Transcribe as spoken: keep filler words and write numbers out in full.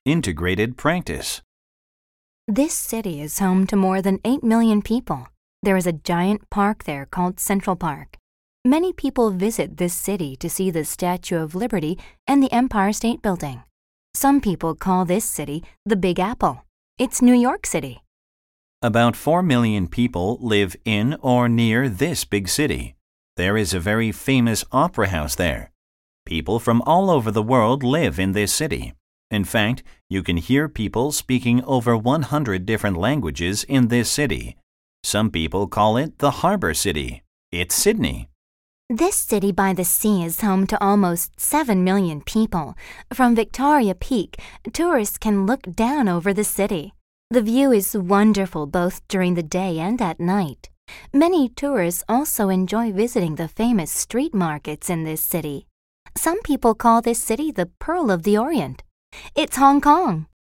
Integrated practice. This city is home to more than eight million people. There is a giant park there called Central Park. Many people visit this city to see the Statue of Liberty and the Empire State Building. Some people call this city the Big Apple. It's New York City. About four million people live in or near this big city. There is a very famous opera house there. People from all over the world live in this city. In fact, you can hear people speaking over one hundred different languages in this city. Some people call it the Harbor City. It's Sydney. This city by the sea is home to almost seven million people. From Victoria Peak, tourists can look down over the city. The view is wonderful both during the day and at night. Many tourists also enjoy visiting the famous street markets in this city. Some people call this city the Pearl of the Orient. It's Hong Kong.